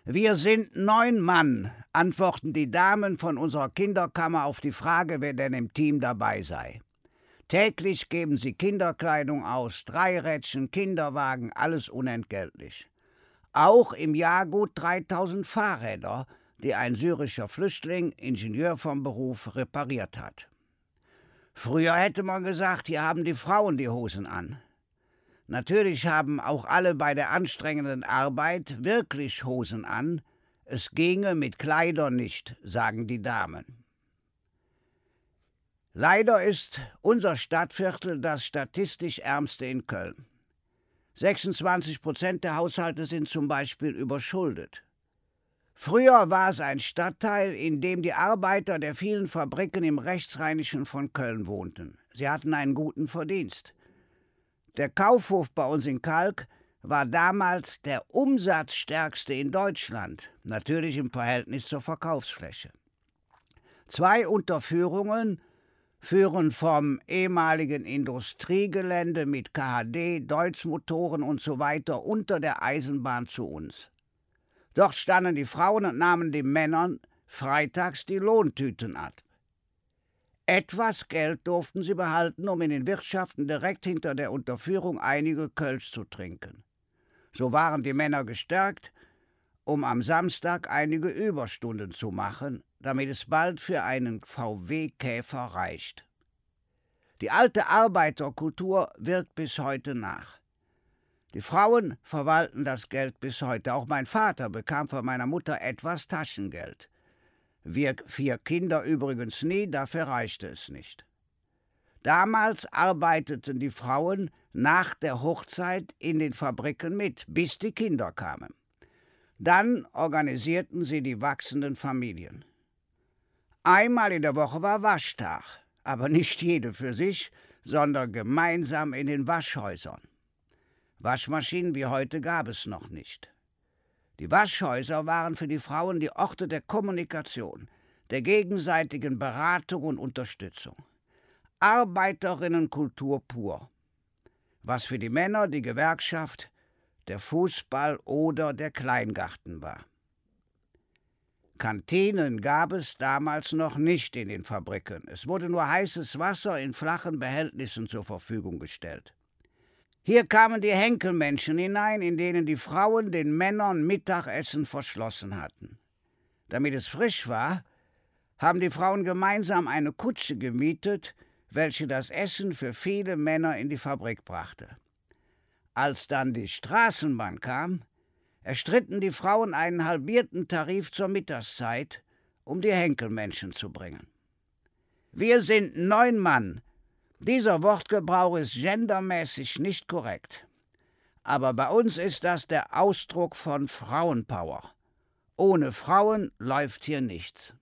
Wir sind 9 Mann, antworten die Damen von unserer Kinderkammer auf die Frage, wer denn im Team dabei sei. Täglich geben sie Kinderkleidung aus, Dreirädchen, Kinderwagen, alles unentgeltlich. Auch im Jahr gut 3000 Fahrräder, die ein syrischer Flüchtling, Ingenieur vom Beruf, repariert hat. Früher hätte man gesagt, hier haben die Frauen die Hosen an. Natürlich haben auch alle bei der anstrengenden Arbeit wirklich Hosen an. Es ginge mit Kleidern nicht, sagen die Damen. Leider ist unser Stadtviertel das statistisch ärmste in Köln. 26% der Haushalte sind zum Beispiel überschuldet. Früher war es ein Stadtteil, in dem die Arbeiter der vielen Fabriken im Rechtsrheinischen von Köln wohnten. Sie hatten einen guten Verdienst. Der Kaufhof bei uns in Kalk war damals der umsatzstärkste in Deutschland, natürlich im Verhältnis zur Verkaufsfläche. 2 Unterführungen führen vom ehemaligen Industriegelände mit KHD, Deutz-Motoren usw. unter der Eisenbahn zu uns. Dort standen die Frauen und nahmen den Männern freitags die Lohntüten ab. Etwas Geld durften sie behalten, um in den Wirtschaften direkt hinter der Unterführung einige Kölsch zu trinken. So waren die Männer gestärkt, um am Samstag einige Überstunden zu machen, damit es bald für einen VW-Käfer reicht. Die alte Arbeiterkultur wirkt bis heute nach. Die Frauen verwalten das Geld bis heute. Auch mein Vater bekam von meiner Mutter etwas Taschengeld. Wir 4 Kinder übrigens nie, dafür reichte es nicht. Damals arbeiteten die Frauen nach der Hochzeit in den Fabriken mit, bis die Kinder kamen. Dann organisierten sie die wachsenden Familien. Einmal in der Woche war Waschtag, aber nicht jede für sich, sondern gemeinsam in den Waschhäusern. Waschmaschinen wie heute gab es noch nicht. Die Waschhäuser waren für die Frauen die Orte der Kommunikation, der gegenseitigen Beratung und Unterstützung. Arbeiterinnenkultur pur. Was für die Männer die Gewerkschaft, der Fußball oder der Kleingarten war. Kantinen gab es damals noch nicht in den Fabriken. Es wurde nur heißes Wasser in flachen Behältnissen zur Verfügung gestellt. Hier kamen die Henkelmenschen hinein, in denen die Frauen den Männern Mittagessen verschlossen hatten. Damit es frisch war, haben die Frauen gemeinsam eine Kutsche gemietet, welche das Essen für viele Männer in die Fabrik brachte. Als dann die Straßenbahn kam, erstritten die Frauen einen halbierten Tarif zur Mittagszeit, um die Henkelmenschen zu bringen. Wir sind 9 Mann. Dieser Wortgebrauch ist gendermäßig nicht korrekt. Aber bei uns ist das der Ausdruck von Frauenpower. Ohne Frauen läuft hier nichts.